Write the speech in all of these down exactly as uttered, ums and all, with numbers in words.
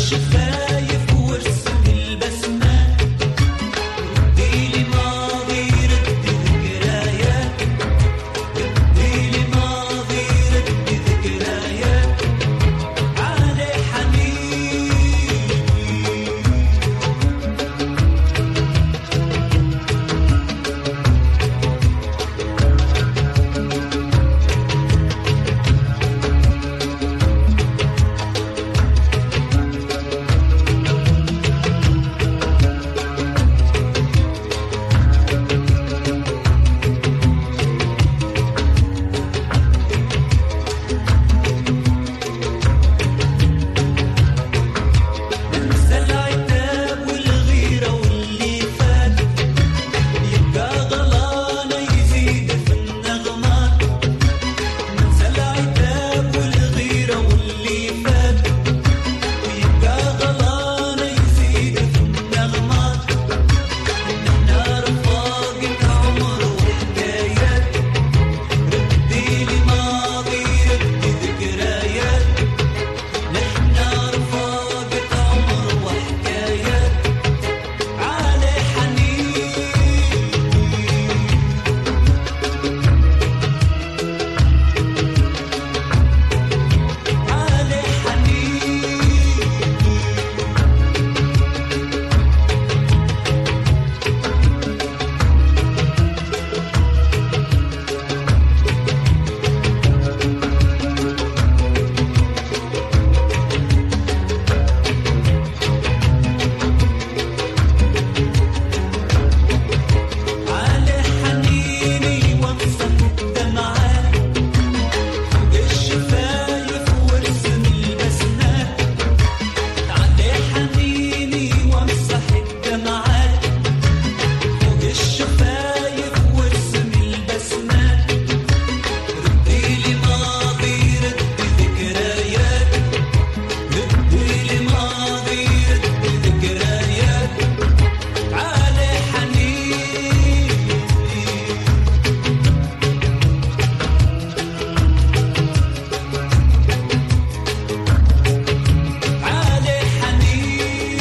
الشفايف وارسم البسمات، رديلي ماضي رد ذكريات، رديلي ماضي رد ذكريات علي حنين. ننسى العتاب والغيرة واللي فات، يبقى غلانا يزيد في النغمات. ننسى العتاب والغيرة واللي فات، ويبقى غلانا يزيد في النغمات. نحنا رفاقة عمر وحكايات، رديلي ماضي رد ذكريات. نحنا رفاقة عمر وحكايات علي حنين. علي حنين. علي حنيني وامسح الدمعات، فوق الشفايف وارسم البسمات. علي حنيني وامسح الدمعات، فوق الشفايف وارسم البسمات. رديلي ماضي رد ذكريات، رديلي ماضي رد ذكريات علي حنين. علي حنين.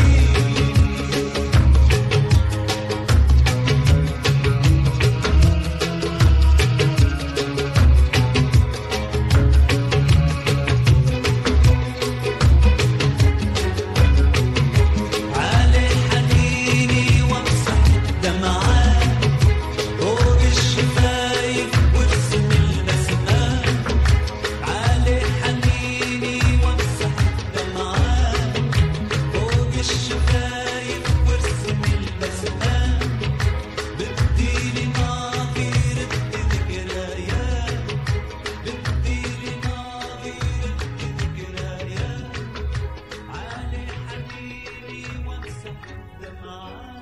علي حنيني وامسح الدمعات، فوق الشفايف وارسم البسمات. علي حنيني وامسح الدمعات، فوق الشفايف وارسم البسمات. بديلي ماضي رد ذكريات، بديلي ماضي رد ذكريات علي حنيني وامسح الدمعات.